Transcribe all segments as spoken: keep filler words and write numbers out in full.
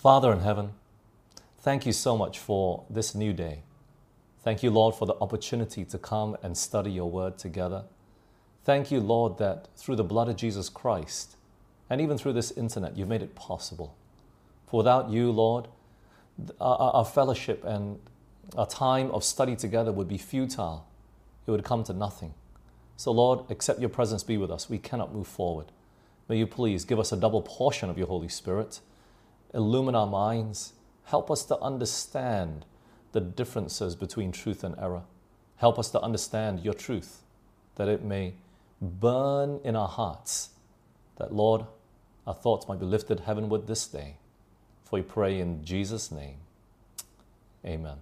Father in heaven, thank you so much for this new day. Thank you, Lord, for the opportunity to come and study your word together. Thank you, Lord, that through the blood of Jesus Christ, and even through this internet, you've made it possible. For without you, Lord, our, our fellowship and our time of study together would be futile. It would come to nothing. So, Lord, accept your presence be with us. We cannot move forward. May you please give us a double portion of your Holy Spirit. Illumine our minds. Help us to understand the differences between truth and error. Help us to understand your truth, that it may burn in our hearts, that, Lord, our thoughts might be lifted heavenward this day. For we pray in Jesus' name. Amen.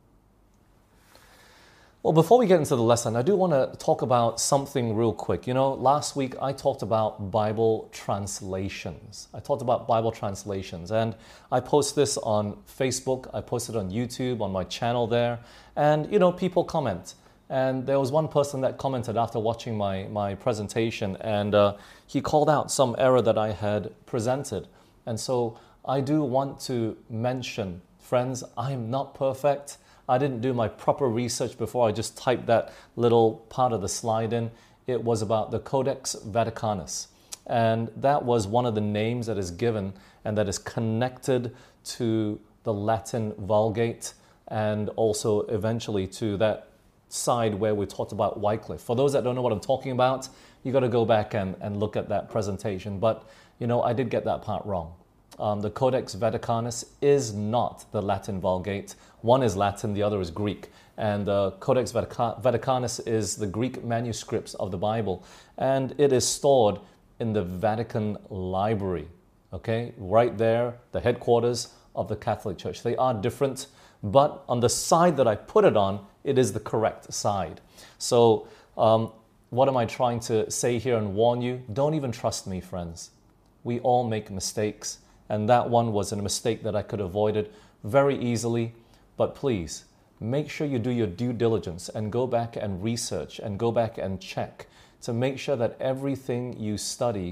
Well, before we get into the lesson, I do want to talk about something real quick. You know, last week I talked about Bible translations. I talked about Bible translations, and I post this on Facebook. I posted on YouTube, on my channel there, and, you know, people comment. And there was one person that commented after watching my, my presentation, and uh, he called out some error that I had presented. And so I do want to mention, friends, I am not perfect. I didn't do my proper research before I just typed that little part of the slide in. It was about the Codex Vaticanus. And that was one of the names that is given and that is connected to the Latin Vulgate and also eventually to that side where we talked about Wycliffe. For those that don't know what I'm talking about, you got to go back and, and look at that presentation. But, you know, I did get that part wrong. Um, the Codex Vaticanus is not the Latin Vulgate. One is Latin, the other is Greek. And the uh, Codex Vatica- Vaticanus is the Greek manuscripts of the Bible. And it is stored in the Vatican Library, okay? Right there, the headquarters of the Catholic Church. They are different, but on the side that I put it on, it is the correct side. So um, what am I trying to say here and warn you? Don't even trust me, friends. We all make mistakes. And that one was a mistake that I could have avoided very easily. But please, make sure you do your due diligence and go back and research and go back and check to make sure that everything you study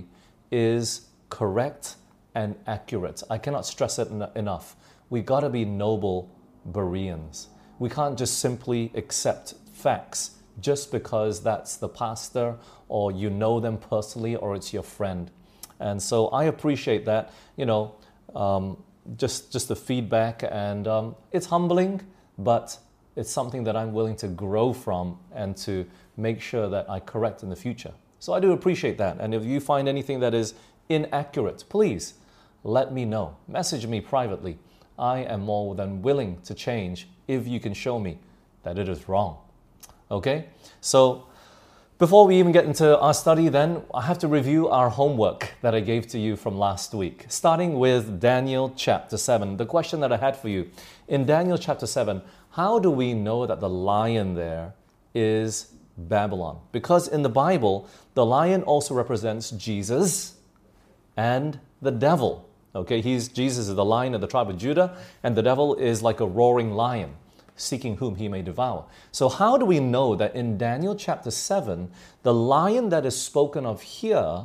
is correct and accurate. I cannot stress it en- enough. We got to be noble Bereans. We can't just simply accept facts just because that's the pastor or you know them personally or it's your friend. And so I appreciate that, you know, um, just just the feedback, and um, it's humbling, but it's something that I'm willing to grow from and to make sure that I correct in the future. So I do appreciate that. And if you find anything that is inaccurate, please let me know. Message me privately. I am more than willing to change if you can show me that it is wrong. Okay? So before we even get into our study then, I have to review our homework that I gave to you from last week, starting with Daniel chapter seven. The question that I had for you, in Daniel chapter seven, how do we know that the lion there is Babylon? Because in the Bible, the lion also represents Jesus and the devil. Okay, he's Jesus is the lion of the tribe of Judah, and the devil is like a roaring lion, seeking whom he may devour. So how do we know that in Daniel chapter seven, the lion that is spoken of here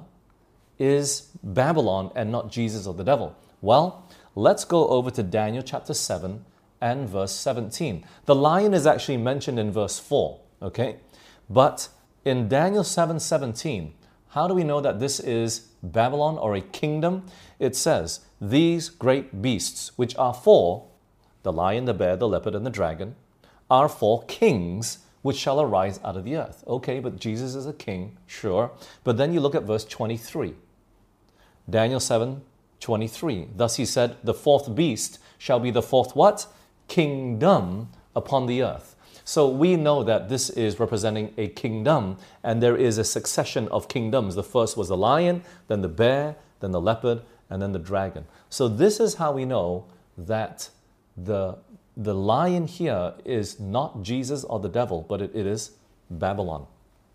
is Babylon and not Jesus or the devil? Well, let's go over to Daniel chapter seven and verse seventeen. The lion is actually mentioned in verse four, okay? But in Daniel seven seventeen, how do we know that this is Babylon or a kingdom? It says, these great beasts, which are four, the lion, the bear, the leopard, and the dragon, are four kings which shall arise out of the earth. Okay, but Jesus is a king, sure. But then you look at verse twenty-three. Daniel seven twenty-three. Thus he said, the fourth beast shall be the fourth what? Kingdom upon the earth. So we know that this is representing a kingdom, and there is a succession of kingdoms. The first was the lion, then the bear, then the leopard, and then the dragon. So this is how we know that The, the lion here is not Jesus or the devil, but it, it is Babylon.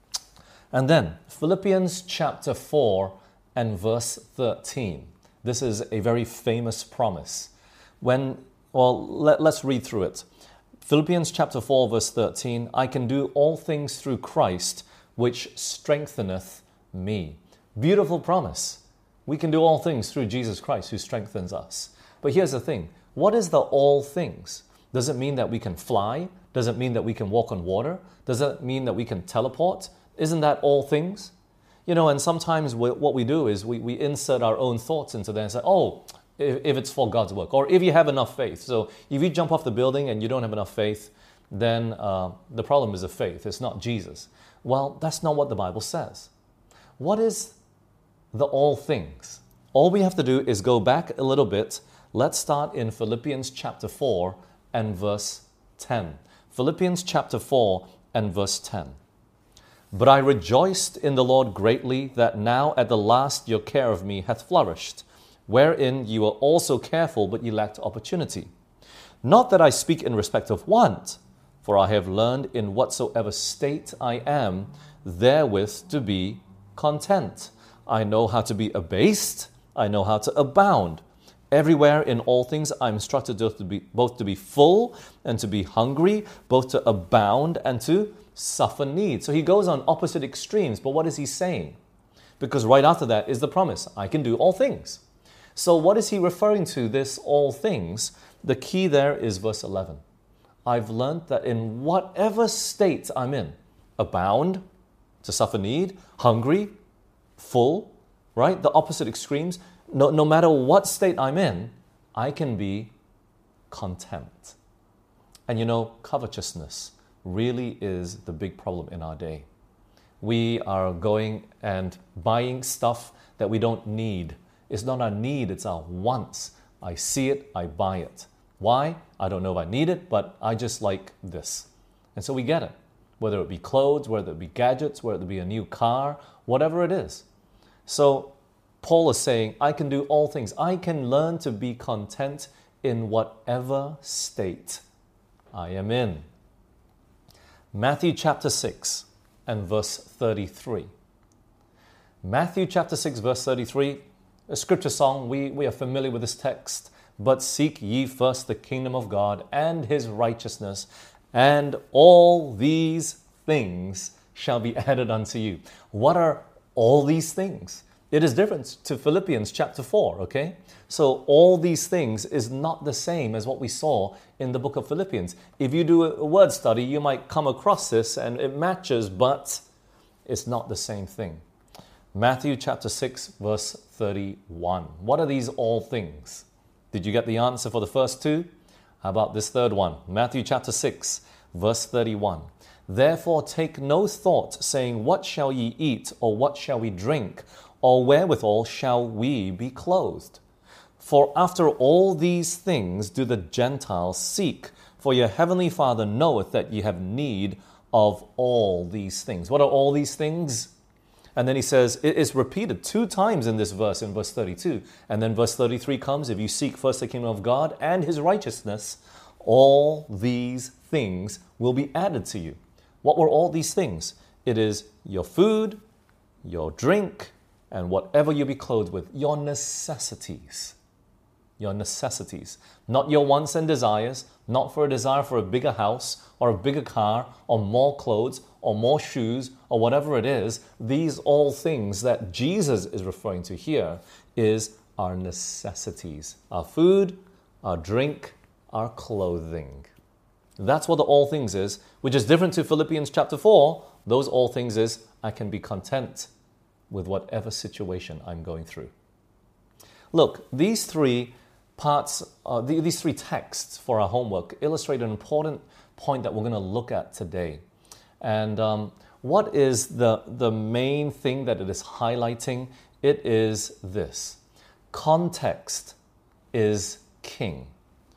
And then Philippians chapter four and verse thirteen. This is a very famous promise. When, well, let, let's read through it. Philippians chapter four verse thirteen, I can do all things through Christ, which strengtheneth me. Beautiful promise. We can do all things through Jesus Christ who strengthens us. But here's the thing. What is the all things? Does it mean that we can fly? Does it mean that we can walk on water? Does it mean that we can teleport? Isn't that all things? You know, and sometimes we, what we do is we, we insert our own thoughts into there and say, oh, if, if it's for God's work, or if you have enough faith. So if you jump off the building and you don't have enough faith, then uh, the problem is the faith. It's not Jesus. Well, that's not what the Bible says. What is the all things? All we have to do is go back a little bit. Let's start in Philippians chapter four and verse ten. Philippians chapter four and verse ten. But I rejoiced in the Lord greatly that now at the last your care of me hath flourished, wherein you were also careful, but ye lacked opportunity. Not that I speak in respect of want, for I have learned in whatsoever state I am, therewith to be content. I know how to be abased, I know how to abound. Everywhere in all things I am instructed both to be, both to be full and to be hungry, both to abound and to suffer need. So he goes on opposite extremes, but what is he saying? Because right after that is the promise, I can do all things. So what is he referring to, this all things? The key there is verse eleven. I've learned that in whatever state I'm in, abound, to suffer need, hungry, full, right? The opposite extremes. No, no matter what state I'm in, I can be content. And you know, covetousness really is the big problem in our day. We are going and buying stuff that we don't need. It's not our need, it's our wants. I see it, I buy it. Why? I don't know if I need it, but I just like this. And so we get it. Whether it be clothes, whether it be gadgets, whether it be a new car, whatever it is. So Paul is saying, I can do all things. I can learn to be content in whatever state I am in. Matthew chapter six and verse thirty-three. Matthew chapter six verse thirty-three, a scripture song, we, we are familiar with this text. But seek ye first the kingdom of God and his righteousness, and all these things shall be added unto you. What are all these things? It is different to Philippians chapter four, okay? So all these things is not the same as what we saw in the book of Philippians. If you do a word study, you might come across this and it matches, but it's not the same thing. Matthew chapter six, verse thirty-one. What are these all things? Did you get the answer for the first two? How about this third one? Matthew chapter six, verse thirty-one. Therefore take no thought, saying, what shall ye eat, or what shall we drink, or wherewithal shall we be clothed? For after all these things do the Gentiles seek, for your heavenly Father knoweth that ye have need of all these things. What are all these things? And then he says, it is repeated two times in this verse, in verse thirty-two. And then verse thirty-three comes, if you seek first the kingdom of God and his righteousness, all these things will be added to you. What were all these things? It is your food, your drink, and whatever you be clothed with, your necessities. Your necessities. Not your wants and desires, not for a desire for a bigger house, or a bigger car, or more clothes, or more shoes, or whatever it is. These all things that Jesus is referring to here is our necessities. Our food, our drink, our clothing. That's what the all things is, which is different to Philippians chapter four. Those all things is, I can be content with whatever situation I'm going through. Look, these three parts, uh, the, these three texts for our homework illustrate an important point that we're going to look at today. And um, what is the, the main thing that it is highlighting? It is this. Context is king.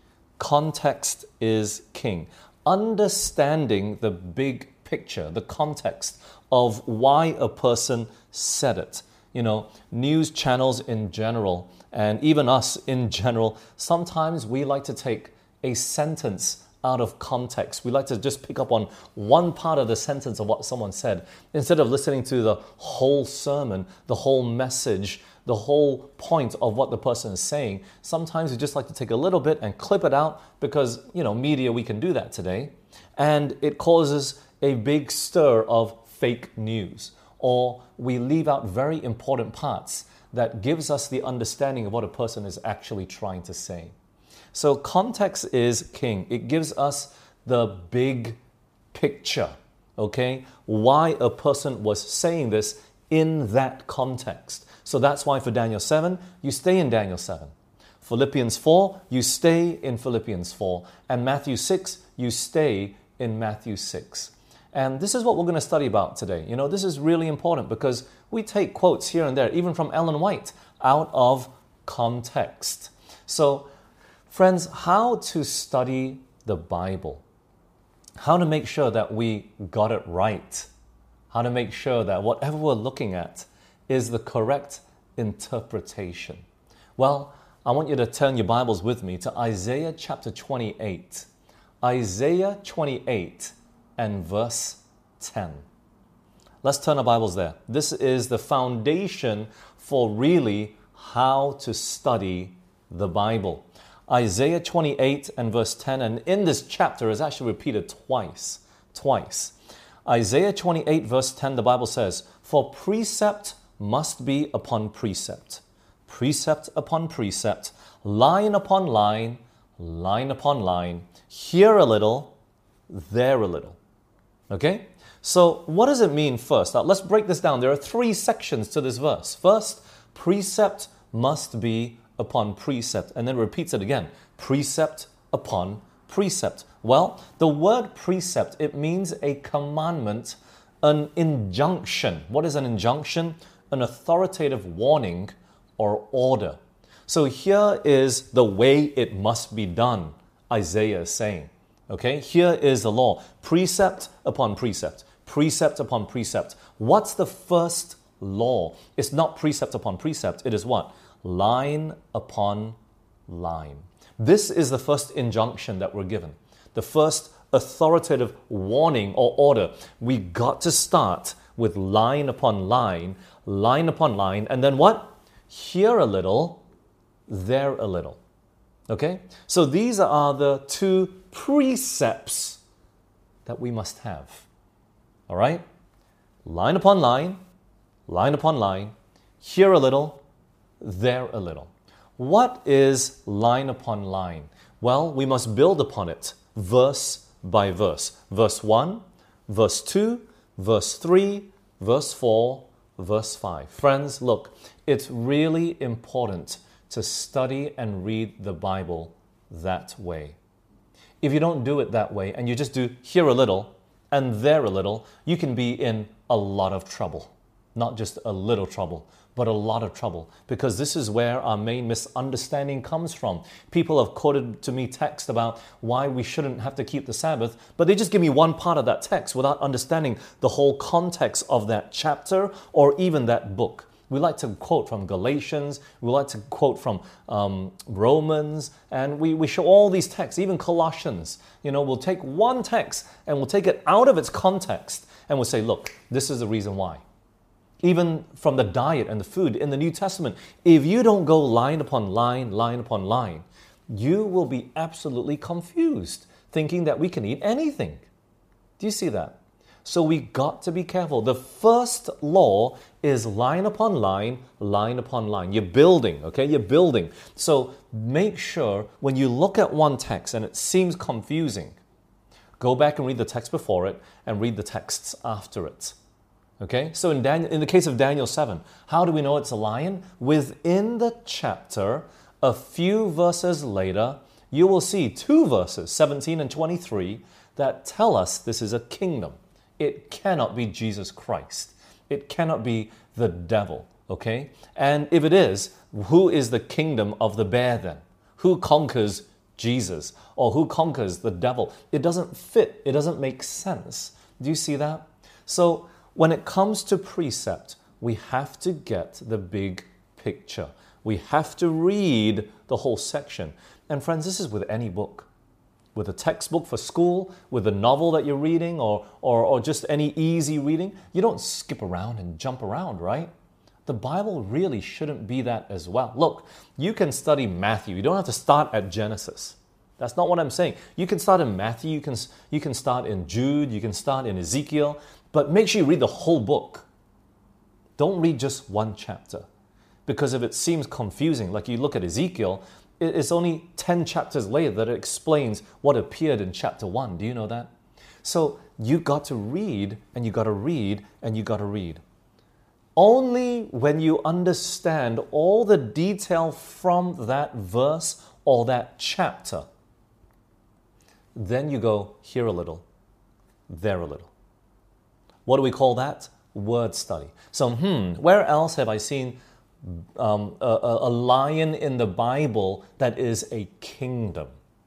Context is king. Understanding the big picture, the context of why a person said it. You know, news channels in general, and even us in general, sometimes we like to take a sentence out of context. We like to just pick up on one part of the sentence of what someone said, instead of listening to the whole sermon, the whole message, the whole point of what the person is saying. Sometimes we just like to take a little bit and clip it out because, you know, media, we can do that today. And it causes a big stir of fake news. Or we leave out very important parts that gives us the understanding of what a person is actually trying to say. So context is king. It gives us the big picture, okay? Why a person was saying this in that context. So that's why for Daniel seven, you stay in Daniel seven. Philippians four, you stay in Philippians four. And Matthew six, you stay in Matthew six. And this is what we're going to study about today. You know, this is really important because we take quotes here and there, even from Ellen White, out of context. So, friends, how to study the Bible. How to make sure that we got it right. How to make sure that whatever we're looking at is the correct interpretation. Well, I want you to turn your Bibles with me to Isaiah chapter twenty-eight. Isaiah twenty-eight and verse ten. Let's turn our Bibles there. This is the foundation for really how to study the Bible. Isaiah twenty-eight and verse ten, and in this chapter is actually repeated twice. Twice. Isaiah twenty-eight verse ten, the Bible says, "For precept must be upon precept, precept upon precept, line upon line, line upon line, here a little, there a little." Okay? So what does it mean first? Now let's break this down. There are three sections to this verse. First, precept must be upon precept, and then repeats it again, precept upon precept. Well, the word precept, it means a commandment, an injunction. What is an injunction? An authoritative warning or order. So here is the way it must be done, Isaiah is saying. Okay, here is the law, precept upon precept, precept upon precept. What's the first law? It's not precept upon precept, it is what? Line upon line. This is the first injunction that we're given. The first authoritative warning or order. We got to start with line upon line, line upon line, and then what? Here a little, there a little. Okay? So these are the two precepts that we must have. All right? Line upon line, line upon line, here a little, there a little. What is line upon line? Well, we must build upon it verse by verse. Verse one, verse two, verse three, verse four, verse five. Friends, look, it's really important to study and read the Bible that way. If you don't do it that way and you just do here a little and there a little, you can be in a lot of trouble. Not just a little trouble, but a lot of trouble, because this is where our main misunderstanding comes from. People have quoted to me text about why we shouldn't have to keep the Sabbath, but they just give me one part of that text without understanding the whole context of that chapter or even that book. We like to quote from Galatians, we like to quote from um, Romans, and we, we show all these texts, even Colossians. You know, we'll take one text and we'll take it out of its context and we'll say, look, this is the reason why. Even from the diet and the food in the New Testament, if you don't go line upon line, line upon line, you will be absolutely confused, thinking that we can eat anything. Do you see that? So we got to be careful. The first law is line upon line, line upon line. You're building, okay? You're building. So make sure when you look at one text and it seems confusing, go back and read the text before it and read the texts after it. Okay, so in, Daniel, in the case of Daniel seven, how do we know it's a lion? Within the chapter, a few verses later, you will see two verses, seventeen and twenty-three, that tell us this is a kingdom. It cannot be Jesus Christ. It cannot be the devil, okay? And if it is, who is the kingdom of the bear then? Who conquers Jesus? Or who conquers the devil? It doesn't fit. It doesn't make sense. Do you see that? So, when it comes to precept, we have to get the big picture. We have to read the whole section. And friends, this is with any book. With a textbook for school, with a novel that you're reading, or, or, or just any easy reading, you don't skip around and jump around, right? The Bible really shouldn't be that as well. Look, you can study Matthew. You don't have to start at Genesis. That's not what I'm saying. You can start in Matthew, you can, you can start in Jude, you can start in Ezekiel, but make sure you read the whole book. Don't read just one chapter. Because if it seems confusing, like you look at Ezekiel, it's only ten chapters later that it explains what appeared in chapter one. Do you know that? So you got to read, and you got to read, and you got to read. Only when you understand all the detail from that verse or that chapter, then you go here a little, there a little. What do we call that? Word study. So, hmm, where else have I seen um, a, a lion in the Bible that is a kingdom?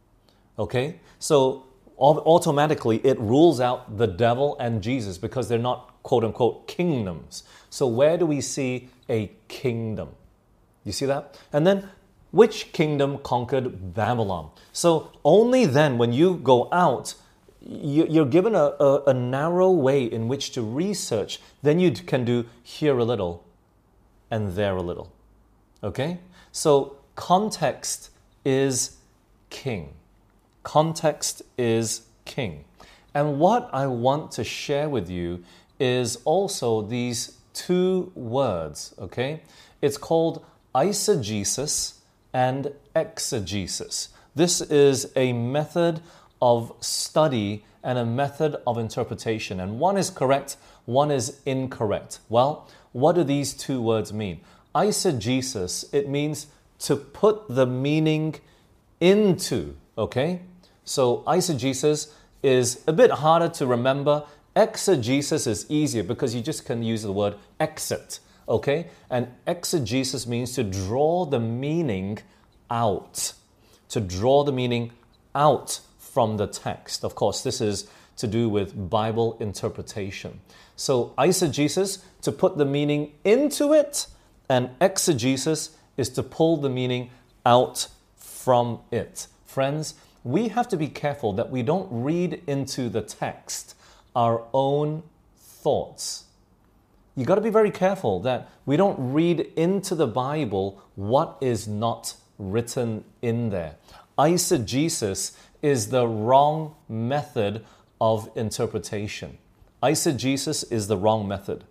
Okay, so automatically it rules out the devil and Jesus because they're not quote-unquote kingdoms. So where do we see a kingdom? You see that? And then, which kingdom conquered Babylon? So only then, when you go out, you're given a, a, a narrow way in which to research. Then you can do here a little and there a little. Okay? So context is king. Context is king. And what I want to share with you is also these two words, okay? It's called eisegesis and exegesis. This is a method of study and a method of interpretation. And one is correct, one is incorrect. Well, what do these two words mean? Eisegesis, it means to put the meaning into, okay? So eisegesis is a bit harder to remember. Exegesis is easier because you just can use the word exit, okay? And exegesis means to draw the meaning out, to draw the meaning out from the text. Of course, this is to do with Bible interpretation. So eisegesis, to put the meaning into it, and exegesis is to pull the meaning out from it. Friends, we have to be careful that we don't read into the text our own thoughts. You got to be very careful that we don't read into the Bible what is not written in there. Eisegesis is the wrong method of interpretation. Eisegesis is the wrong method.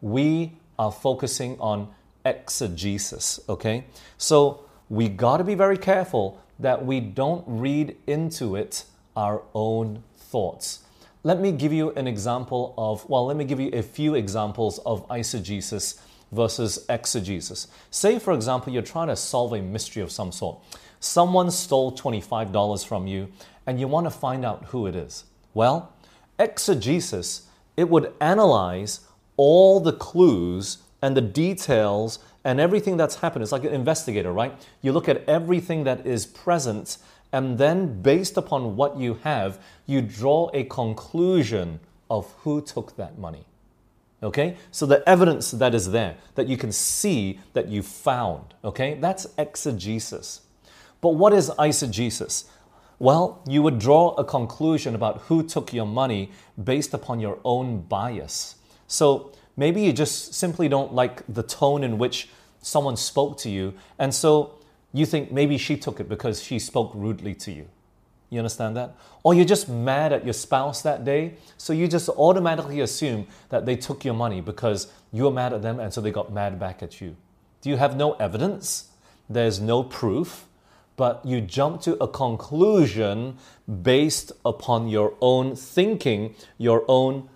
We are focusing on exegesis, okay? So we got to be very careful that we don't read into it our own thoughts. Let me give you an example of, well, let me give you a few examples of eisegesis versus exegesis. Say, for example, you're trying to solve a mystery of some sort. Someone stole twenty-five dollars from you and you want to find out who it is. Well, exegesis, it would analyze all the clues and the details and everything that's happened. It's like an investigator, right? You look at everything that is present, and then based upon what you have, you draw a conclusion of who took that money. Okay? So the evidence that is there, that you can see, that you found, okay? That's exegesis. But what is eisegesis? Well, you would draw a conclusion about who took your money based upon your own bias. So maybe you just simply don't like the tone in which someone spoke to you, and so you think maybe she took it because she spoke rudely to you. You understand that? Or you're just mad at your spouse that day, so you just automatically assume that they took your money because you were mad at them and so they got mad back at you. Do you have no evidence? There's no proof, but you jump to a conclusion based upon your own thinking, your own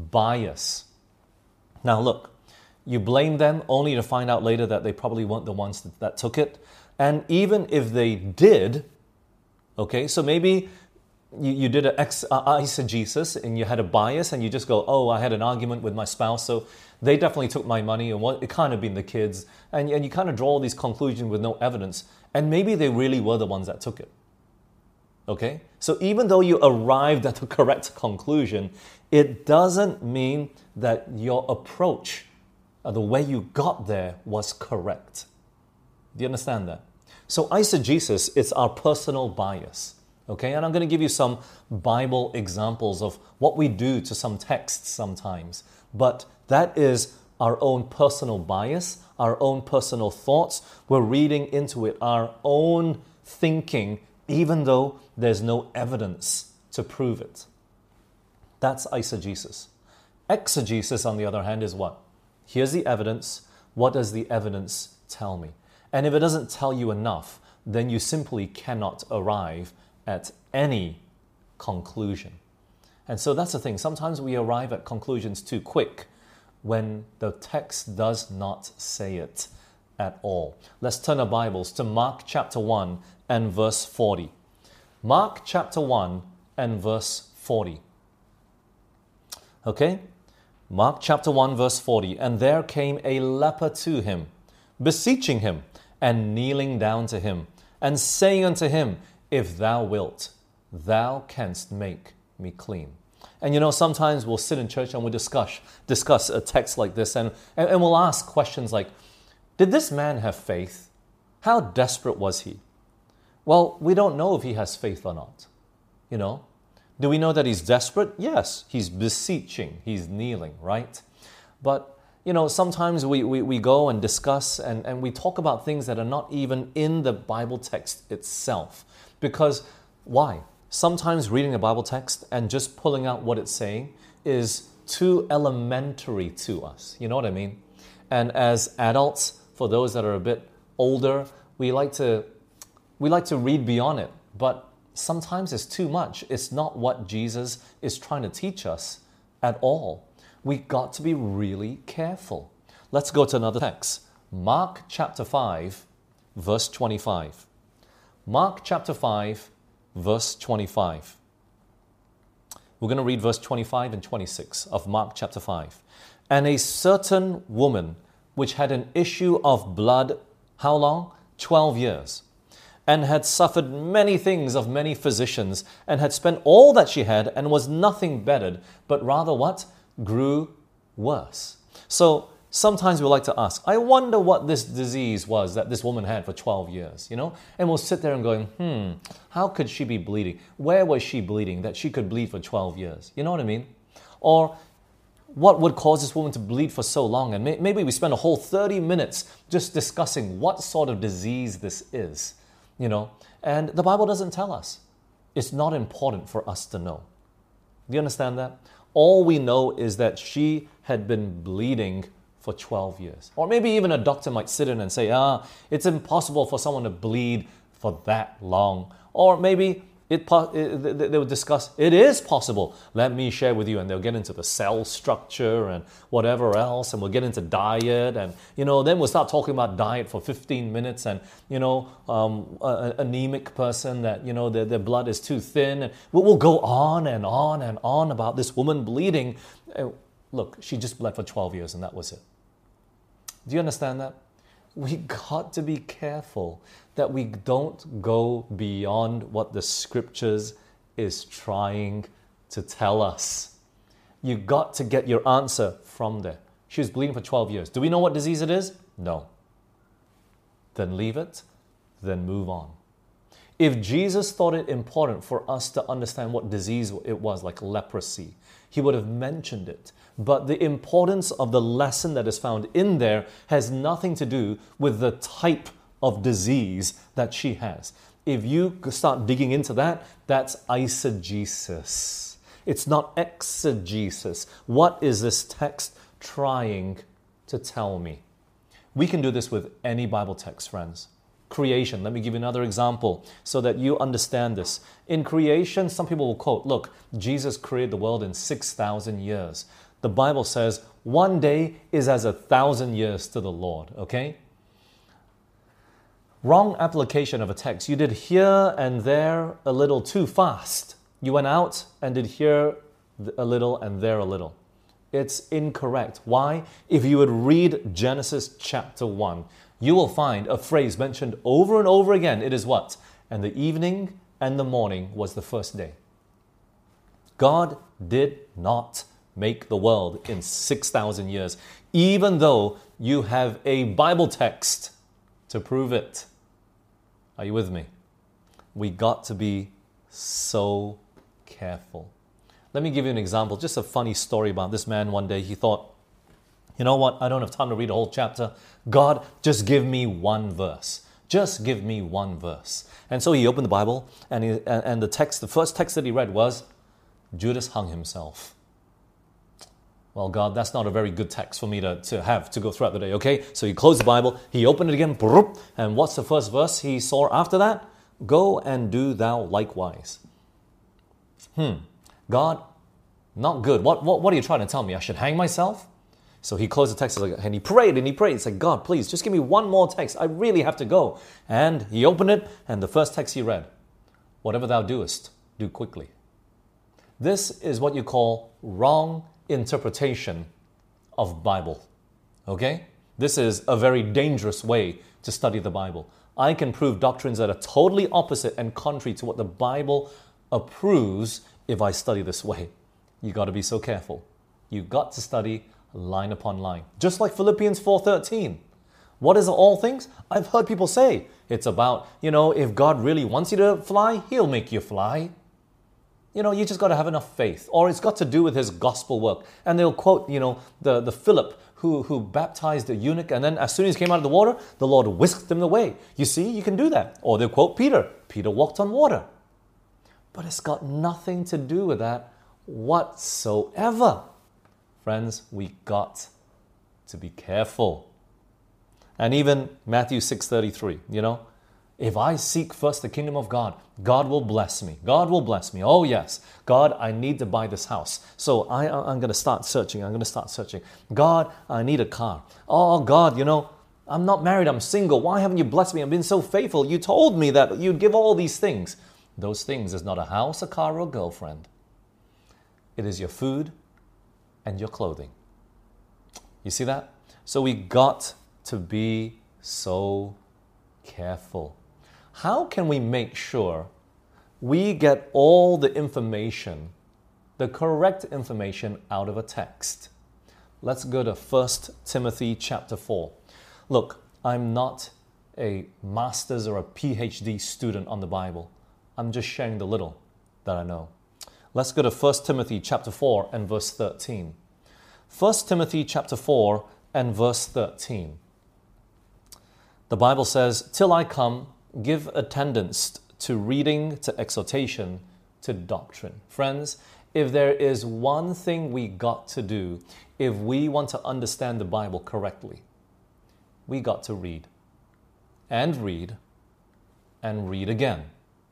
bias. Now look, you blame them only to find out later that they probably weren't the ones that, that took it. And even if they did, okay, so maybe you, you did an ex, uh, eisegesis and you had a bias and you just go, oh, I had an argument with my spouse, so they definitely took my money, and what, it can't have been the kids. And, and you kind of draw all these conclusions with no evidence. And maybe they really were the ones that took it. Okay? So even though you arrived at the correct conclusion, it doesn't mean that your approach, uh, the way you got there, was correct. Do you understand that? So eisegesis, it's our personal bias. Okay? And I'm going to give you some Bible examples of what we do to some texts sometimes. But that is our own personal bias, our own personal thoughts. We're reading into it our own thinking, even though there's no evidence to prove it. That's eisegesis. Exegesis, on the other hand, is what? Here's the evidence. What does the evidence tell me. And if it doesn't tell you enough, then you simply cannot arrive at any conclusion. And so that's the thing. Sometimes we arrive at conclusions too quick when the text does not say it at all. Let's turn our Bibles to Mark chapter one and verse forty. Mark chapter one and verse forty. Okay? Mark chapter one verse forty. And there came a leper to him, beseeching him, and kneeling down to him, and saying unto him, If thou wilt, thou canst make me clean. And you know, sometimes we'll sit in church and we'll discuss, discuss a text like this, and, and, and we'll ask questions like, did this man have faith? How desperate was he? Well, we don't know if he has faith or not. You know? Do we know that he's desperate? Yes, he's beseeching, he's kneeling, right? But you know, sometimes we, we, we go and discuss and, and we talk about things that are not even in the Bible text itself. Because why? Sometimes reading the Bible text and just pulling out what it's saying is too elementary to us. You know what I mean? And as adults, for those that are a bit older, we like to we like to read beyond it. But sometimes it's too much. It's not what Jesus is trying to teach us at all. We got to be really careful. Let's go to another text. Mark chapter five, verse twenty-five. Mark chapter five, verse twenty-five. We're going to read verse twenty-five and twenty-six of Mark chapter five. And a certain woman which had an issue of blood, how long? Twelve years. And had suffered many things of many physicians, and had spent all that she had, and was nothing bettered, but rather what? Grew worse. So sometimes we like to ask, I wonder what this disease was that this woman had for twelve years, you know? And we'll sit there and going, hmm, how could she be bleeding? Where was she bleeding that she could bleed for twelve years? You know what I mean? Or what would cause this woman to bleed for so long? And may- maybe we spend a whole thirty minutes just discussing what sort of disease this is, you know? And the Bible doesn't tell us. It's not important for us to know. Do you understand that? All we know is that she had been bleeding for twelve years. Or maybe even a doctor might sit in and say, ah, it's impossible for someone to bleed for that long. Or maybe it, they would discuss, it is possible. Let me share with you. And they'll get into the cell structure and whatever else. And we'll get into diet. And, you know, then we'll start talking about diet for fifteen minutes. And, you know, um, an anemic person that, you know, their, their blood is too thin. And we'll, we'll go on and on and on about this woman bleeding. And look, she just bled for twelve years and that was it. Do you understand that? We got to be careful that we don't go beyond what the scriptures is trying to tell us. You got to get your answer from there. She was bleeding for twelve years. Do we know what disease it is? No. Then leave it, then move on. If Jesus thought it important for us to understand what disease it was, like leprosy, he would have mentioned it. But the importance of the lesson that is found in there has nothing to do with the type of disease that she has. If you start digging into that, that's eisegesis. It's not exegesis. What is this text trying to tell me? We can do this with any Bible text, friends. Creation. Let me give you another example so that you understand this. In creation, some people will quote, look, Jesus created the world in six thousand years. The Bible says one day is as a thousand years to the Lord, okay? Wrong application of a text. You did here and there a little too fast. You went out and did here a little and there a little. It's incorrect. Why? If you would read Genesis chapter one, you will find a phrase mentioned over and over again. It is what? And the evening and the morning was the first day. God did not make the world in six thousand years, even though you have a Bible text to prove it. Are you with me? We got to be so careful. Let me give you an example, just a funny story about this man. One day he thought, you know what, I don't have time to read a whole chapter. God, just give me one verse. Just give me one verse. And so he opened the Bible, and, he, and the text, the first text that he read was, Judas hung himself. Well, God, that's not a very good text for me to, to have to go throughout the day, okay? So he closed the Bible, he opened it again, and what's the first verse he saw after that? Go and do thou likewise. Hmm, God, not good. What, what, what are you trying to tell me? I should hang myself? So he closed the text and he prayed and he prayed. He said, God, please, just give me one more text. I really have to go. And he opened it, and the first text he read, whatever thou doest, do quickly. This is what you call wrong interpretation of Bible. Okay? This is a very dangerous way to study the Bible. I can prove doctrines that are totally opposite and contrary to what the Bible approves if I study this way. You got to be so careful. You got to study line upon line. Just like Philippians four thirteen. What is all things? I've heard people say it's about, you know, if God really wants you to fly, He'll make you fly. You know, you just got to have enough faith. Or it's got to do with His gospel work. And they'll quote, you know, the, the Philip who, who baptized the eunuch, and then as soon as he came out of the water, the Lord whisked him away. You see, you can do that. Or they'll quote Peter. Peter walked on water. But it's got nothing to do with that whatsoever. Friends, we got to be careful. And even Matthew six thirty-three, you know, if I seek first the kingdom of God, God will bless me. God will bless me. Oh yes, God, I need to buy this house. So I, I'm going to start searching. I'm going to start searching. God, I need a car. Oh God, you know, I'm not married. I'm single. Why haven't you blessed me? I've been so faithful. You told me that you'd give all these things. Those things is not a house, a car, or a girlfriend. It is your food and your clothing. You see that? So we got to be so careful. How can we make sure we get all the information, the correct information out of a text? Let's go to First Timothy chapter four. Look, I'm not a master's or a P H D student on the Bible. I'm just sharing the little that I know. Let's go to First Timothy chapter four and verse thirteen. First Timothy chapter four and verse thirteen. The Bible says, till I come, give attendance to reading, to exhortation, to doctrine. Friends, if there is one thing we got to do if we want to understand the Bible correctly, we got to read and read and read again.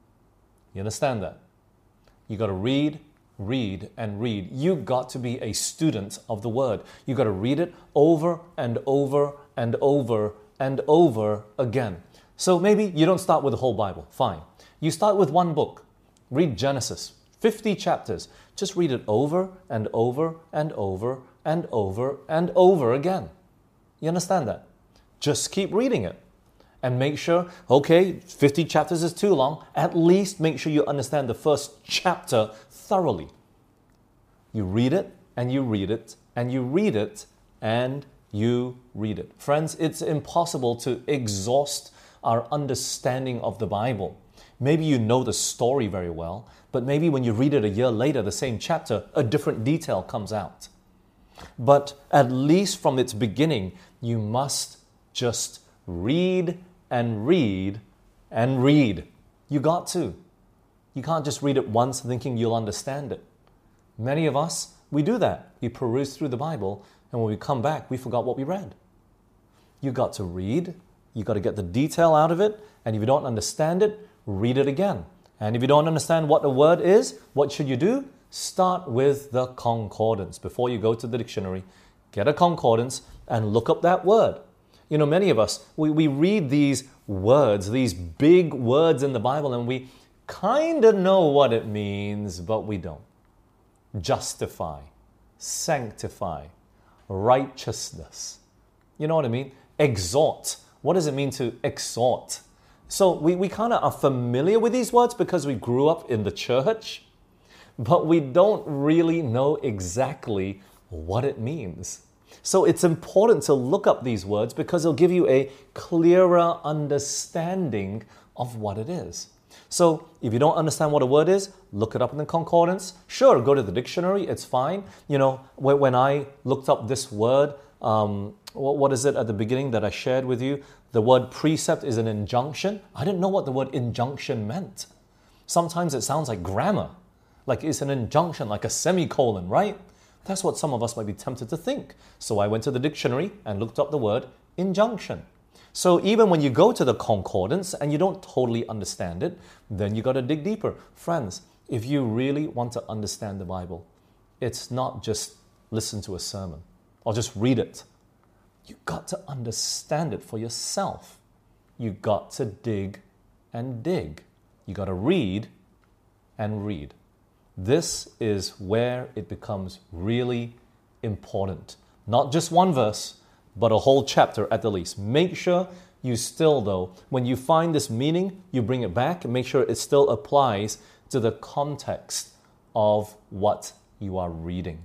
You understand that? You got to read, read, and read. You got to be a student of the Word. You got to read it over and over and over and over again. So maybe you don't start with the whole Bible. Fine. You start with one book. Read Genesis, fifty chapters. Just read it over and over and over and over and over again. You understand that? Just keep reading it. And make sure, okay, fifty chapters is too long. At least make sure you understand the first chapter thoroughly. You read it, and you read it, and you read it, and you read it. Friends, it's impossible to exhaust our understanding of the Bible. Maybe you know the story very well, but maybe when you read it a year later, the same chapter, a different detail comes out. But at least from its beginning, you must just read and read and read. You got to. You can't just read it once thinking you'll understand it. Many of us, we do that. We peruse through the Bible, and when we come back, we forgot what we read. You got to read. You got to get the detail out of it. And if you don't understand it, read it again. And if you don't understand what the word is, what should you do? Start with the concordance. Before you go to the dictionary, get a concordance and look up that word. You know, many of us, we, we read these words, these big words in the Bible, and we kind of know what it means, but we don't. Justify, sanctify, righteousness. You know what I mean? Exhort. What does it mean to exhort? So we, we kind of are familiar with these words because we grew up in the church, but we don't really know exactly what it means. So it's important to look up these words because it'll give you a clearer understanding of what it is. So if you don't understand what a word is, look it up in the concordance. Sure, go to the dictionary, it's fine. You know, when I looked up this word, um, what is it at the beginning that I shared with you? The word precept is an injunction. I didn't know what the word injunction meant. Sometimes it sounds like grammar, like it's an injunction, like a semicolon, right? That's what some of us might be tempted to think. So I went to the dictionary and looked up the word injunction. So even when you go to the concordance and you don't totally understand it, then you got to dig deeper. Friends, if you really want to understand the Bible, it's not just listen to a sermon or just read it. You got to understand it for yourself. You got to dig and dig. You got to read and read. This is where it becomes really important. Not just one verse, but a whole chapter at the least. Make sure you still, though, when you find this meaning, you bring it back and make sure it still applies to the context of what you are reading.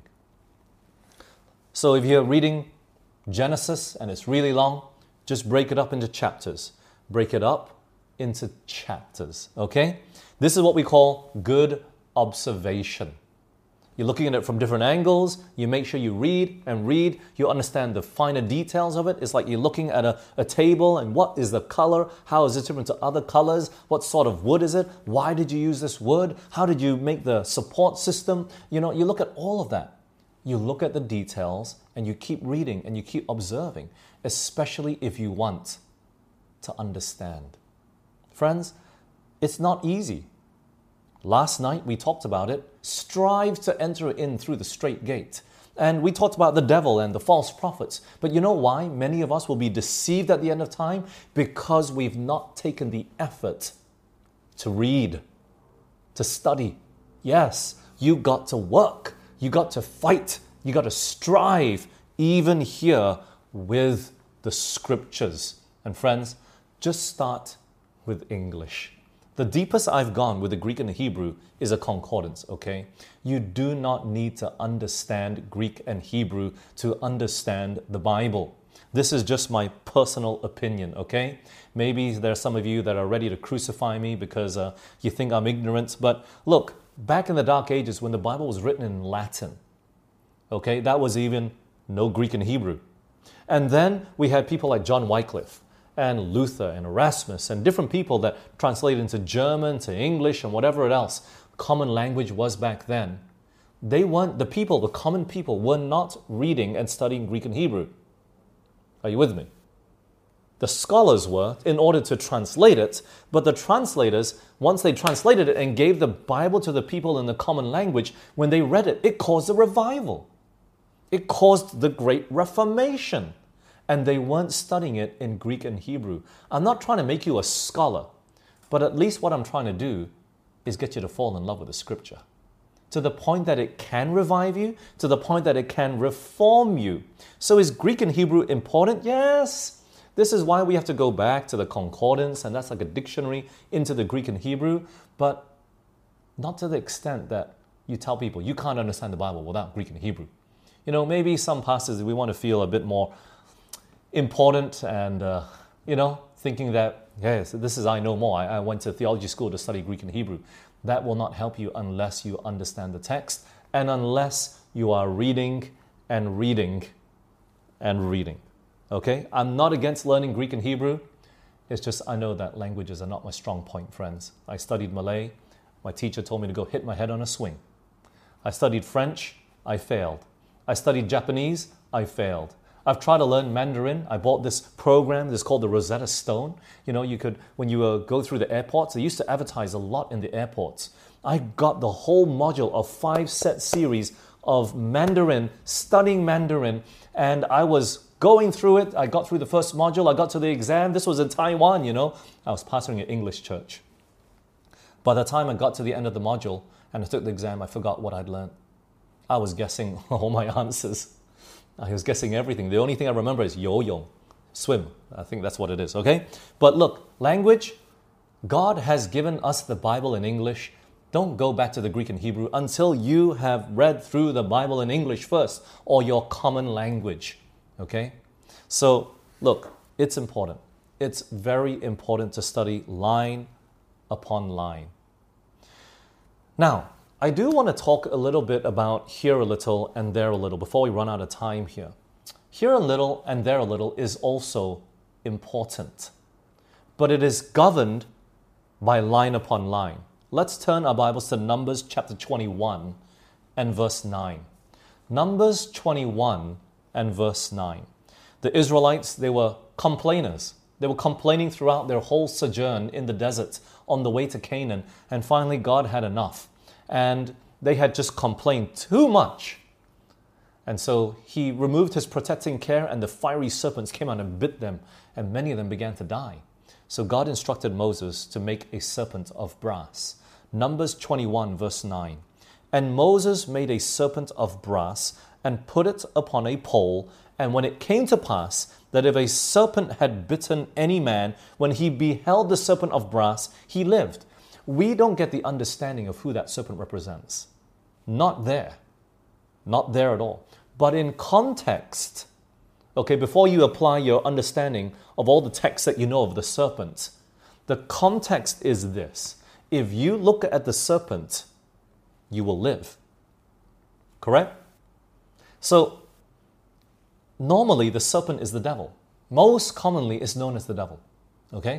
So if you're reading Genesis and it's really long, just break it up into chapters. Break it up into chapters, okay? This is what we call good observation. You're looking at it from different angles. You make sure you read and read. You understand the finer details of it. It's like you're looking at a, a table and what is the color? How is it different to other colors? What sort of wood is it? Why did you use this wood? How did you make the support system? You know, you look at all of that. You look at the details and you keep reading and you keep observing, especially if you want to understand. Friends, it's not easy. Last night we talked about it. Strive to enter in through the straight gate. And we talked about the devil and the false prophets. But you know why many of us will be deceived at the end of time? Because we've not taken the effort to read, to study. Yes, you got to work. You got to fight. You got to strive, even here with the scriptures. And friends, just start with English. The deepest I've gone with the Greek and the Hebrew is a concordance, okay? You do not need to understand Greek and Hebrew to understand the Bible. This is just my personal opinion, okay? Maybe there are some of you that are ready to crucify me because uh, you think I'm ignorant. But look, back in the Dark Ages when the Bible was written in Latin, okay, that was even no Greek and Hebrew. And then we had people like John Wycliffe and Luther and Erasmus and different people that translated into German, to English and whatever else common language was back then. They weren't, the people, the common people were not reading and studying Greek and Hebrew. Are you with me? The scholars were in order to translate it, but the translators, once they translated it and gave the Bible to the people in the common language, when they read it, it caused a revival. It caused the Great Reformation. And they weren't studying it in Greek and Hebrew. I'm not trying to make you a scholar, but at least what I'm trying to do is get you to fall in love with the scripture. To the point that it can revive you, to the point that it can reform you. So is Greek and Hebrew important? Yes. This is why we have to go back to the concordance, and that's like a dictionary into the Greek and Hebrew, but not to the extent that you tell people you can't understand the Bible without Greek and Hebrew. You know, maybe some pastors, we want to feel a bit more important and, uh, you know, thinking that, yes, this is I know more. I, I went to theology school to study Greek and Hebrew. That will not help you unless you understand the text and unless you are reading and reading and reading. Okay? I'm not against learning Greek and Hebrew. It's just I know that languages are not my strong point, friends. I studied Malay. My teacher told me to go hit my head on a swing. I studied French. I failed. I studied Japanese. I failed. I've tried to learn Mandarin. I bought this program. This is called the Rosetta Stone. You know, you could, when you uh, go through the airports, they used to advertise a lot in the airports. I got the whole module of five set series of Mandarin, studying Mandarin, and I was going through it. I got through the first module. I got to the exam. This was in Taiwan, you know. I was pastoring an English church. By the time I got to the end of the module and I took the exam, I forgot what I'd learned. I was guessing all my answers. I was guessing everything. The only thing I remember is yo-yo, swim. I think that's what it is, okay? But look, language, God has given us the Bible in English. Don't go back to the Greek and Hebrew until you have read through the Bible in English first or your common language, okay? So, look, it's important. It's very important to study line upon line. Now, I do want to talk a little bit about here a little and there a little before we run out of time here. Here a little and there a little is also important, but it is governed by line upon line. Let's turn our Bibles to Numbers chapter twenty-one and verse nine. Numbers twenty-one and verse nine. The Israelites, they were complainers. They were complaining throughout their whole sojourn in the desert on the way to Canaan. And finally, God had enough. And they had just complained too much. And so he removed his protecting care, and the fiery serpents came out and bit them, and many of them began to die. So God instructed Moses to make a serpent of brass. Numbers twenty-one verse nine. And Moses made a serpent of brass and put it upon a pole. And when it came to pass that if a serpent had bitten any man, when he beheld the serpent of brass, he lived. We don't get the understanding of who that serpent represents. Not there. Not there at all. But in context, okay, before you apply your understanding of all the texts that you know of the serpent, the context is this. If you look at the serpent, you will live. Correct? So, normally the serpent is the devil. Most commonly it's known as the devil. Okay?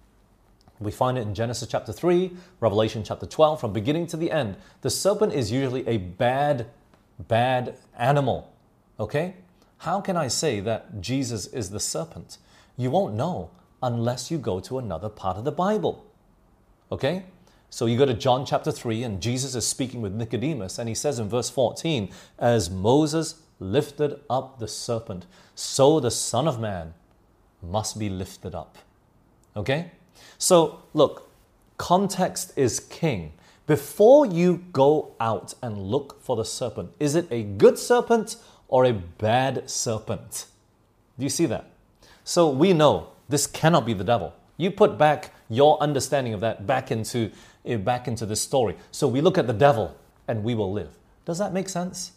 We find it in Genesis chapter three, Revelation chapter twelve, from beginning to the end. The serpent is usually a bad, bad animal. Okay? How can I say that Jesus is the serpent? You won't know unless you go to another part of the Bible. Okay? So you go to John chapter three, and Jesus is speaking with Nicodemus, and he says in verse fourteen, as Moses lifted up the serpent, so the Son of Man must be lifted up. Okay? So, look, context is king. Before you go out and look for the serpent, is it a good serpent or a bad serpent? Do you see that? So we know this cannot be the devil. You put back your understanding of that back into, back into this story. So we look at the devil and we will live. Does that make sense?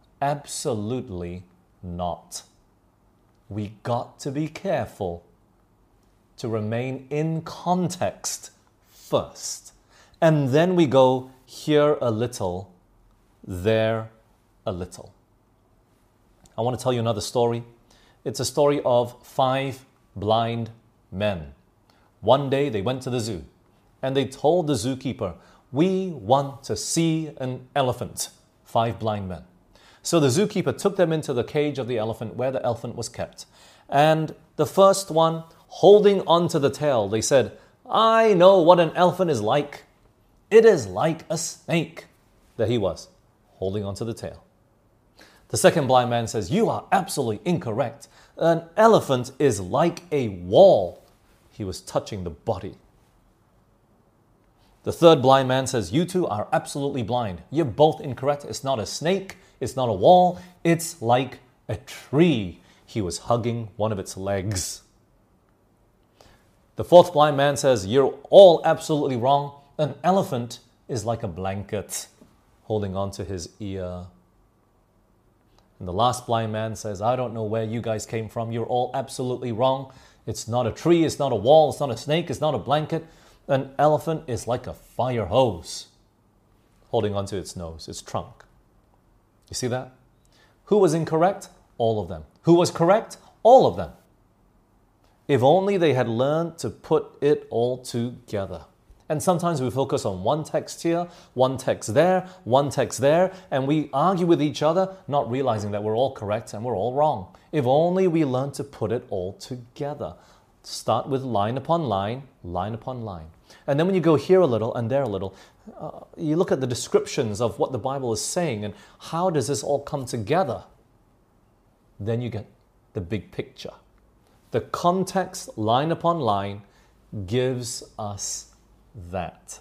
Absolutely not. We got to be careful to remain in context first. And then we go here a little, there a little. I want to tell you another story. It's a story of five blind men. One day they went to the zoo and they told the zookeeper, we want to see an elephant. Five blind men. So the zookeeper took them into the cage of the elephant where the elephant was kept. And the first one, holding onto the tail, they said, I know what an elephant is like. It is like a snake. There he was, holding onto the tail. The second blind man says, you are absolutely incorrect. An elephant is like a wall. He was touching the body. The third blind man says, you two are absolutely blind. You're both incorrect. It's not a snake. It's not a wall. It's like a tree. He was hugging one of its legs. The fourth blind man says, you're all absolutely wrong. An elephant is like a blanket, holding on to his ear. And the last blind man says, I don't know where you guys came from. You're all absolutely wrong. It's not a tree. It's not a wall. It's not a snake. It's not a blanket. An elephant is like a fire hose, holding onto its nose, its trunk. You see that? Who was incorrect? All of them. Who was correct? All of them. If only they had learned to put it all together. And sometimes we focus on one text here, one text there, one text there, and we argue with each other, not realizing that we're all correct and we're all wrong. If only we learned to put it all together. Start with line upon line, line upon line. And then when you go here a little and there a little, uh, you look at the descriptions of what the Bible is saying and how does this all come together? Then you get the big picture. The context, line upon line, gives us that.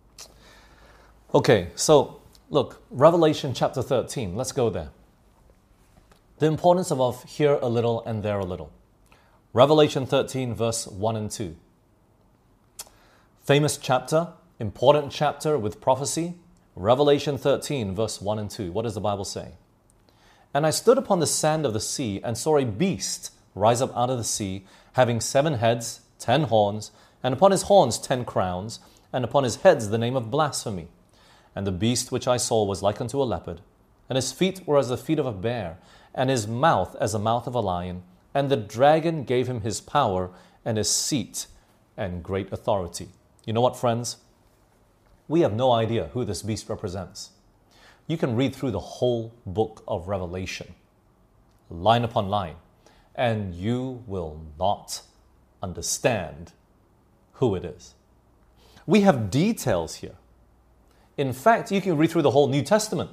Okay, so look, Revelation chapter thirteen, let's go there. The importance of here a little and there a little. Revelation thirteen, verse one and two. Famous chapter, important chapter with prophecy. Revelation thirteen, verse one and two. What does the Bible say? And I stood upon the sand of the sea and saw a beast rise up out of the sea, having seven heads, ten horns, and upon his horns ten crowns, and upon his heads the name of blasphemy. And the beast which I saw was like unto a leopard, and his feet were as the feet of a bear, and his mouth as the mouth of a lion. And the dragon gave him his power and his seat and great authority. You know what, friends? We have no idea who this beast represents. You can read through the whole book of Revelation, line upon line, and you will not understand who it is. We have details here. In fact, you can read through the whole New Testament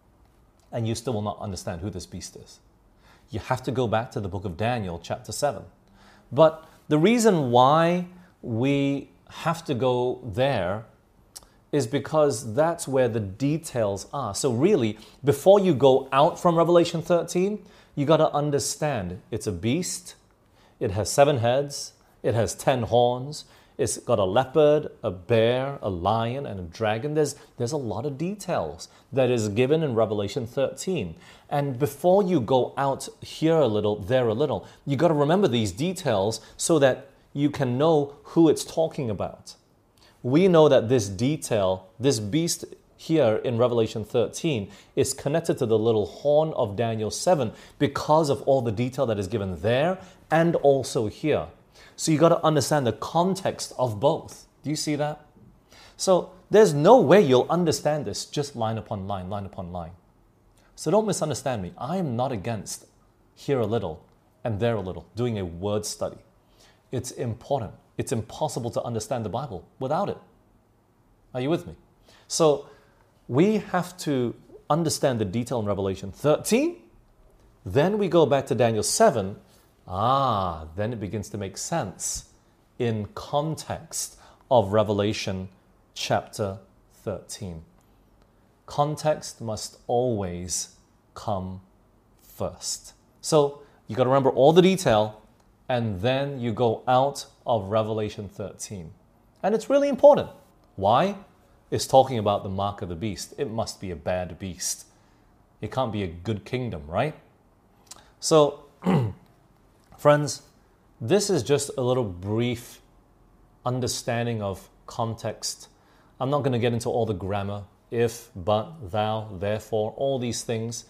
and you still will not understand who this beast is. You have to go back to the book of Daniel, chapter seven. But the reason why we have to go there is because that's where the details are. So really, before you go out from Revelation thirteen, you got to understand it's a beast, it has seven heads, it has ten horns, it's got a leopard, a bear, a lion, and a dragon. There's, there's a lot of details that is given in Revelation thirteen. And before you go out here a little, there a little, you got to remember these details so that you can know who it's talking about. We know that this detail, this beast here in Revelation thirteen is connected to the little horn of Daniel seven because of all the detail that is given there and also here. So you got to understand the context of both. Do you see that? So there's no way you'll understand this just line upon line, line upon line. So don't misunderstand me. I am not against here a little and there a little, doing a word study. It's important. It's impossible to understand the Bible without it. Are you with me? So we have to understand the detail in Revelation thirteen. Then we go back to Daniel seven. Ah, then it begins to make sense in context of Revelation chapter thirteen. Context must always come first. So you got to remember all the detail, and then you go out of Revelation thirteen. And it's really important. Why? It's talking about the mark of the beast. It must be a bad beast. It can't be a good kingdom, right? So, friends, this is just a little brief understanding of context. I'm not going to get into all the grammar, if, but, thou, therefore, all these things.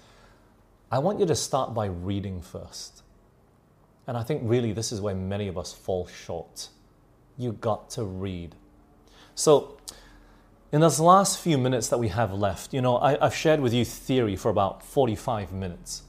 I want you to start by reading first. And I think really this is where many of us fall short. You got to read. So, in this last few minutes that we have left, you know, I, I've shared with you theory for about forty-five minutes.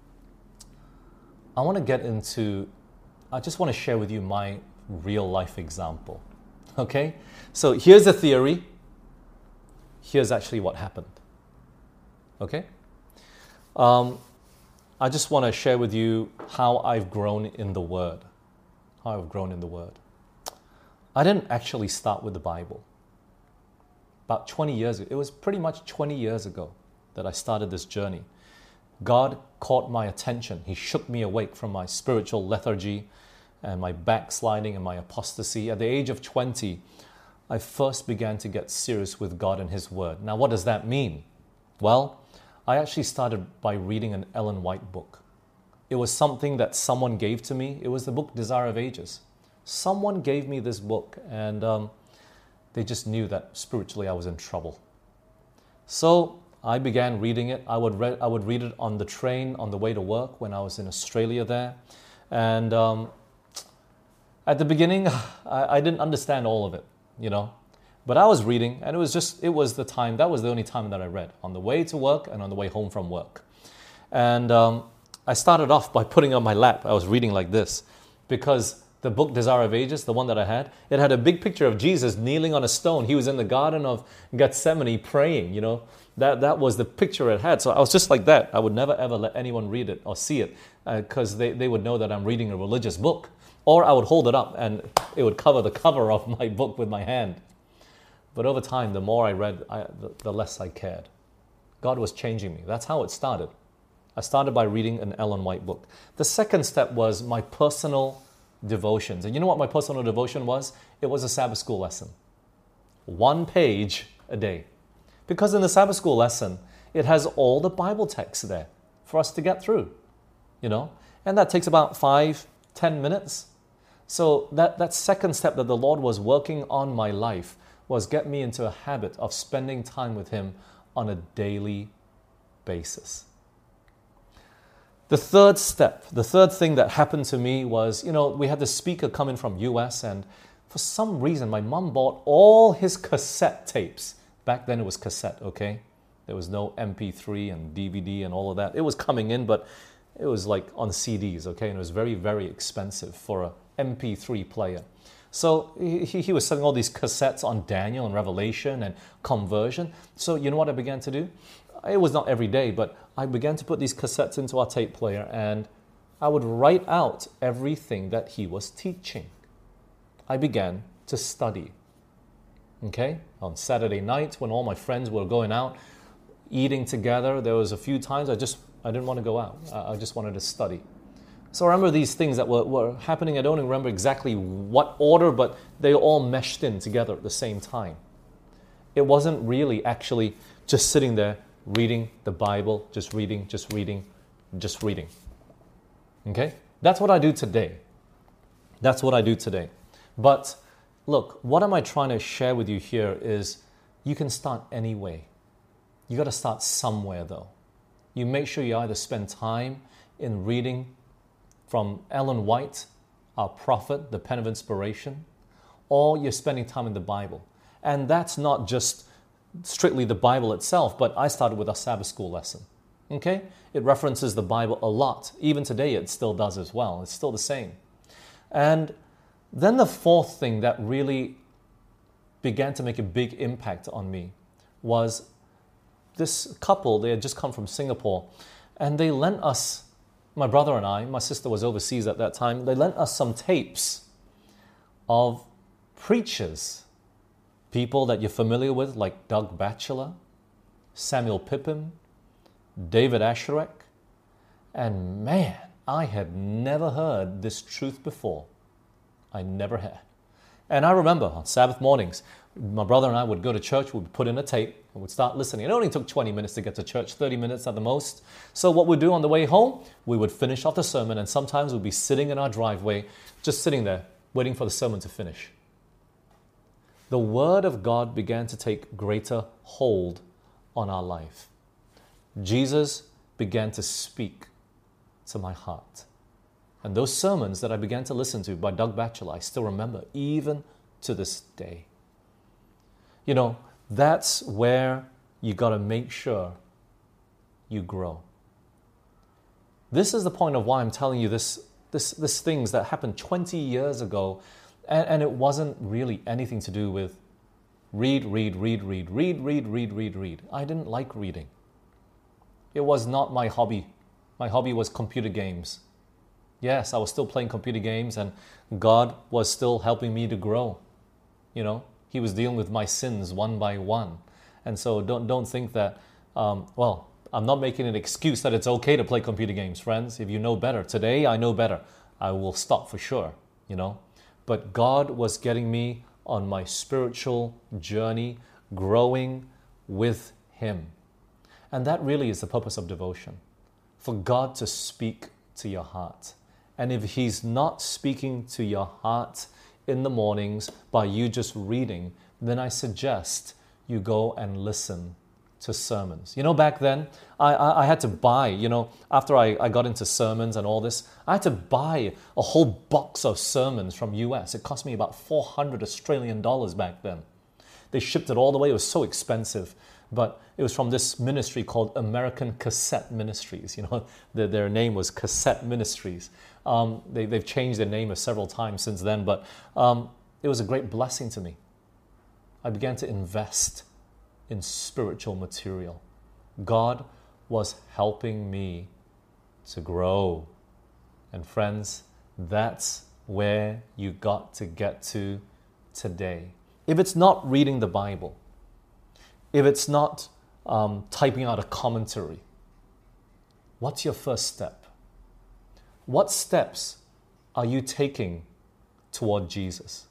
I want to get into, I just want to share with you my real life example. Okay? So here's the theory. Here's actually what happened. Okay? Um, I just want to share with you how I've grown in the Word. How I've grown in the Word. I didn't actually start with the Bible. About twenty years ago, it was pretty much twenty years ago that I started this journey. God caught my attention. He shook me awake from my spiritual lethargy and my backsliding and my apostasy. At the age of twenty, I first began to get serious with God and His Word. Now, what does that mean? Well, I actually started by reading an Ellen White book. It was something that someone gave to me. It was the book Desire of Ages. Someone gave me this book, and um, they just knew that spiritually I was in trouble. So I began reading it. I would, re- I would read it on the train on the way to work when I was in Australia there. And um, at the beginning, I, I didn't understand all of it, you know. But I was reading, and it was just, it was the time, that was the only time that I read, on the way to work and on the way home from work. And um, I started off by putting on my lap. I was reading like this, because the book Desire of Ages, the one that I had, it had a big picture of Jesus kneeling on a stone. He was in the Garden of Gethsemane praying, you know. That that was the picture it had. So I was just like that. I would never ever let anyone read it or see it, because uh, they, they would know that I'm reading a religious book. Or I would hold it up and it would cover the cover of my book with my hand. But over time, the more I read, I, the, the less I cared. God was changing me. That's how it started. I started by reading an Ellen White book. The second step was my personal devotions. And you know what my personal devotion was? It was a Sabbath school lesson. One page a day. Because in the Sabbath school lesson, it has all the Bible texts there for us to get through, you know? And that takes about five, ten minutes. So that, that second step that the Lord was working on my life was get me into a habit of spending time with Him on a daily basis. The third step, the third thing that happened to me was, you know, we had this speaker coming from U S, and for some reason, my mom bought all his cassette tapes. Back then it was cassette, okay? There was no M P three and D V D and all of that. It was coming in, but it was like on C Ds, okay? And it was very, very expensive for a M P three player. So he, he was selling all these cassettes on Daniel and Revelation and conversion. So you know what I began to do? It was not every day, but I began to put these cassettes into our tape player, and I would write out everything that he was teaching. I began to study. Okay? On Saturday night, when all my friends were going out, eating together, there was a few times I just, I didn't want to go out. I just wanted to study. So I remember these things that were, were happening. I don't even remember exactly what order, but they all meshed in together at the same time. It wasn't really actually just sitting there reading the Bible, just reading, just reading, just reading. Okay? That's what I do today. That's what I do today. But look, what am I trying to share with you here is you can start anyway. You got to start somewhere though. You make sure you either spend time in reading from Ellen White, our prophet, the pen of inspiration, or you're spending time in the Bible. And that's not just strictly the Bible itself, but I started with our Sabbath school lesson. Okay? It references the Bible a lot. Even today it still does as well. It's still the same. And then the fourth thing that really began to make a big impact on me was this couple. They had just come from Singapore, and they lent us, my brother and I, my sister was overseas at that time, they lent us some tapes of preachers, people that you're familiar with, like Doug Batchelor, Samuel Pippin, David Asherak, and man, I had never heard this truth before. I never had. And I remember on Sabbath mornings, my brother and I would go to church, we'd put in a tape, and we'd start listening. It only took twenty minutes to get to church, thirty minutes at the most. So what we'd do on the way home, we would finish off the sermon, and sometimes we'd be sitting in our driveway, just sitting there, waiting for the sermon to finish. The Word of God began to take greater hold on our life. Jesus began to speak to my heart. And those sermons that I began to listen to by Doug Batchelor, I still remember, even to this day. You know, that's where you got to make sure you grow. This is the point of why I'm telling you this, this, this things that happened twenty years ago, and, and it wasn't really anything to do with read, read, read, read, read, read, read, read, read. I didn't like reading. It was not my hobby. My hobby was computer games. Yes, I was still playing computer games, and God was still helping me to grow. You know, He was dealing with my sins one by one. And so don't don't think that, um, well, I'm not making an excuse that it's okay to play computer games, friends. If you know better. Today, I know better. I will stop for sure, you know. But God was getting me on my spiritual journey, growing with Him. And that really is the purpose of devotion, for God to speak to your heart. And if He's not speaking to your heart in the mornings by you just reading, then I suggest you go and listen to sermons. You know, back then, I, I, I had to buy, you know, after I, I got into sermons and all this, I had to buy a whole box of sermons from U S. It cost me about four hundred Australian dollars back then. They shipped it all the way. It was so expensive. But it was from this ministry called American Cassette Ministries. You know, the, their name was Cassette Ministries. Um, they, they've changed their name several times since then, but um, it was a great blessing to me. I began to invest in spiritual material. God was helping me to grow. And friends, that's where you got to get to today. If it's not reading the Bible, if it's not um, typing out a commentary, what's your first step? What steps are you taking toward Jesus?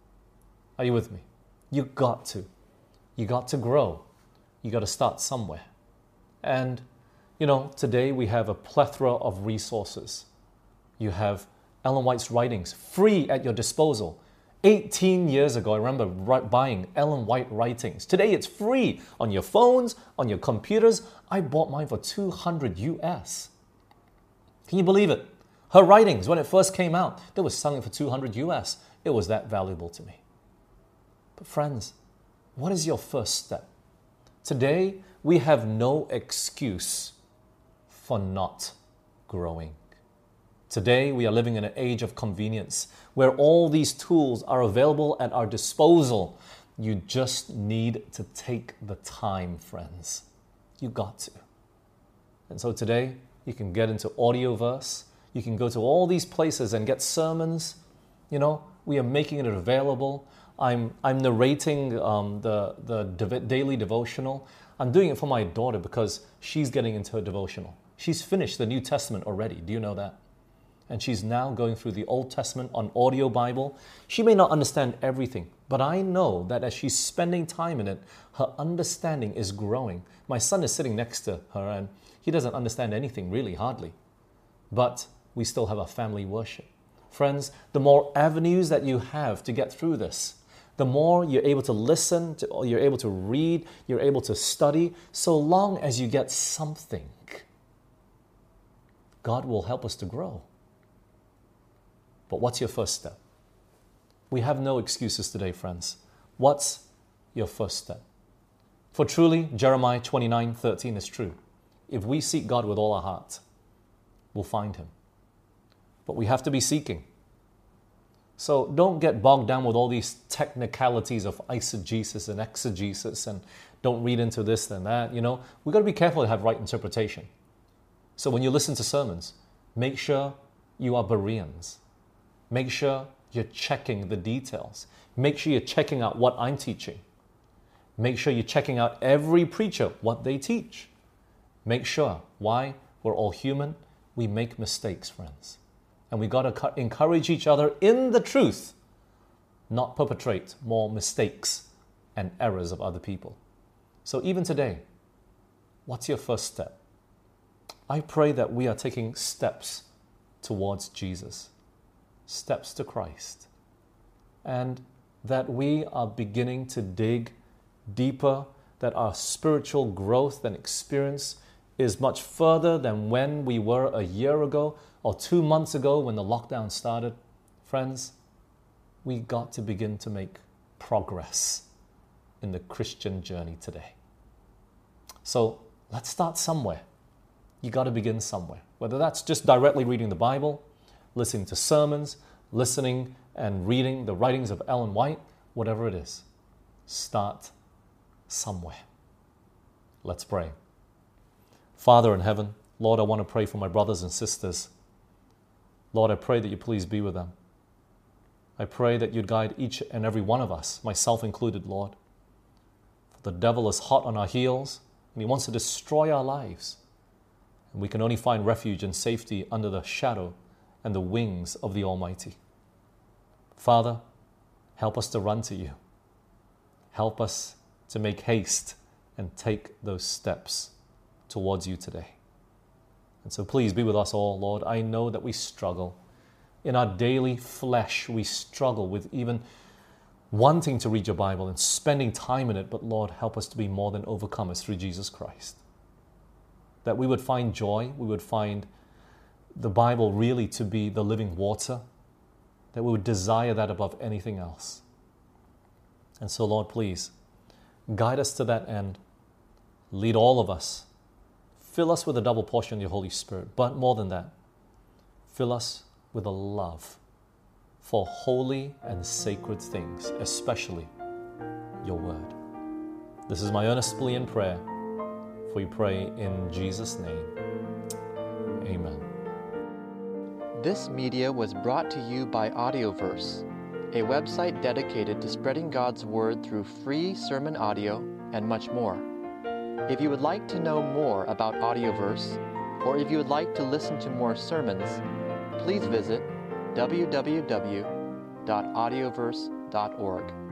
Are you with me? You got to. You got to grow. You got to start somewhere. And, you know, today we have a plethora of resources. You have Ellen White's writings free at your disposal. eighteen years ago, I remember buying Ellen White writings. Today it's free on your phones, on your computers. I bought mine for two hundred U S. Can you believe it? Her writings, when it first came out, they were selling for two hundred U S. It was that valuable to me. But friends, what is your first step Today, we have no excuse for not growing. Today, we are living in an age of convenience where all these tools are available at our disposal. You just need to take the time, friends. You got to. And so today, you can get into Audioverse. You can go to all these places and get sermons. You know, we are making it available. I'm I'm narrating um, the, the dev- daily devotional. I'm doing it for my daughter because she's getting into her devotional. She's finished the New Testament already. Do you know that? And she's now going through the Old Testament on audio Bible. She may not understand everything, but I know that as she's spending time in it, her understanding is growing. My son is sitting next to her and he doesn't understand anything really, hardly. But we still have a family worship. Friends, the more avenues that you have to get through this, the more you're able to listen, to, or you're able to read, you're able to study, so long as you get something, God will help us to grow. But what's your first step? We have no excuses today, friends. What's your first step? For truly, Jeremiah twenty-nine thirteen is true. If we seek God with all our heart, we'll find Him. But we have to be seeking. So don't get bogged down with all these technicalities of eisegesis and exegesis and don't read into this and that. You know, we've got to be careful to have right interpretation. So when you listen to sermons, make sure you are Bereans. Make sure you're checking the details. Make sure you're checking out what I'm teaching. Make sure you're checking out every preacher, what they teach. Make sure. Why? We're all human. We make mistakes, friends. And we've got to encourage each other in the truth, not perpetrate more mistakes and errors of other people. So even today, what's your first step? I pray that we are taking steps towards Jesus, steps to Christ, and that we are beginning to dig deeper, that our spiritual growth and experience is much further than when we were a year ago or two months ago when the lockdown started. Friends, we got to begin to make progress in the Christian journey today. So let's start somewhere. You got to begin somewhere. Whether that's just directly reading the Bible, listening to sermons, listening and reading the writings of Ellen White, whatever it is, start somewhere. Let's pray. Father in heaven, Lord, I want to pray for my brothers and sisters. Lord, I pray that you please be with them. I pray that you'd guide each and every one of us, myself included, Lord. For the devil is hot on our heels and he wants to destroy our lives. And we can only find refuge and safety under the shadow and the wings of the Almighty. Father, help us to run to you. Help us to make haste and take those steps towards you today. And so please be with us all, Lord. I know that we struggle. In our daily flesh, we struggle with even wanting to read your Bible and spending time in it. But Lord, help us to be more than overcomers through Jesus Christ. That we would find joy, we would find the Bible really to be the living water, that we would desire that above anything else. And so, Lord, please, guide us to that end. Lead all of us. Fill us with a double portion of your Holy Spirit. But more than that, fill us with a love for holy and sacred things, especially your word. This is my earnest plea and prayer. For we pray in Jesus' name. Amen. This media was brought to you by Audioverse, a website dedicated to spreading God's Word through free sermon audio and much more. If you would like to know more about Audioverse, or if you would like to listen to more sermons, please visit w w w dot audioverse dot org.